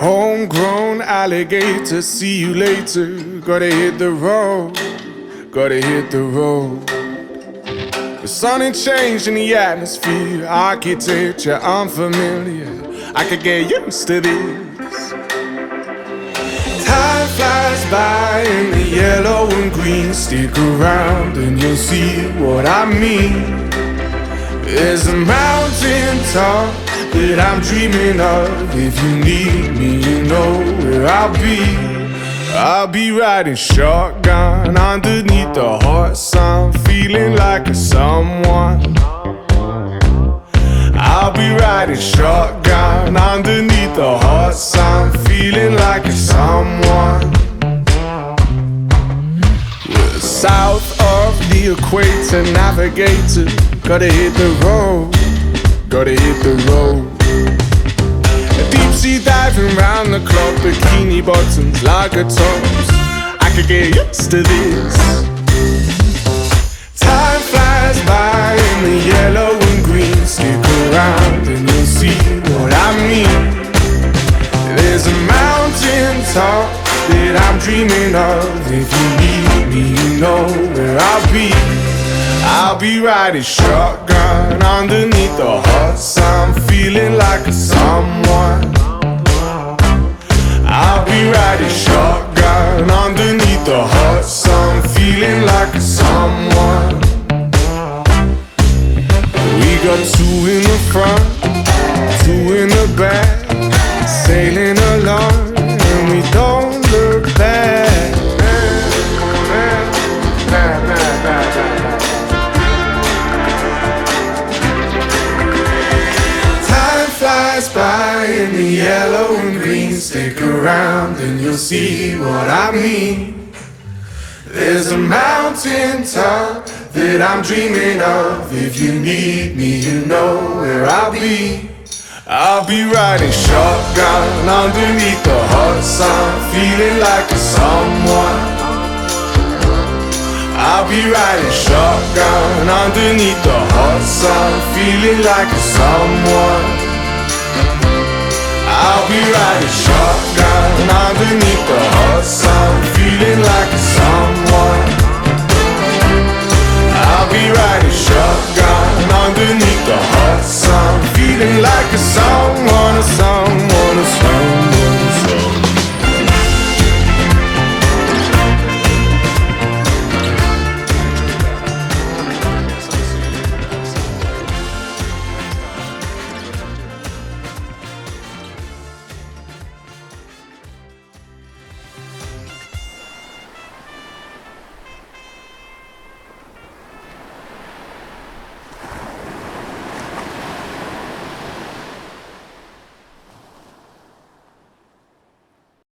Homegrown alligator, see you later. Gotta hit the road, gotta hit the road. The sun ain't changing the atmosphere, architecture unfamiliar. I could get used to this. Time flies by in the yellow and green. Stick around and you'll see what I mean. There's a mountain top that I'm dreaming of. If you need me, you know where I'll be. I'll be riding shotgun underneath the hot sun, feeling like a someone. I'll be riding shotgun underneath the hot sun, feeling like a someone. We're south of the equator, navigator. Gotta hit the road, gotta hit the road. Deep sea diving round the clock, bikini bottoms, lager tops. I could get used to this. Time flies by in the yellow and green. Stick around and you'll see what I mean. There's a mountain top that I'm dreaming of. If you need me, you know where I'll be. I'll be riding shotgun underneath the hot sun, feeling like a someone. I'll be riding shotgun underneath the hot sun, feeling like a someone. We got two in the front, two in the back, sailing along and we don't look back. By in the yellow and green. Stick around and you'll see what I mean. There's a mountain top that I'm dreaming of. If you need me, you know where I'll be. I'll be riding shotgun underneath the hot sun, feeling like a someone. I'll be riding shotgun underneath the hot sun, feeling like a someone. I'll be riding shotgun underneath the hot sun, feeling like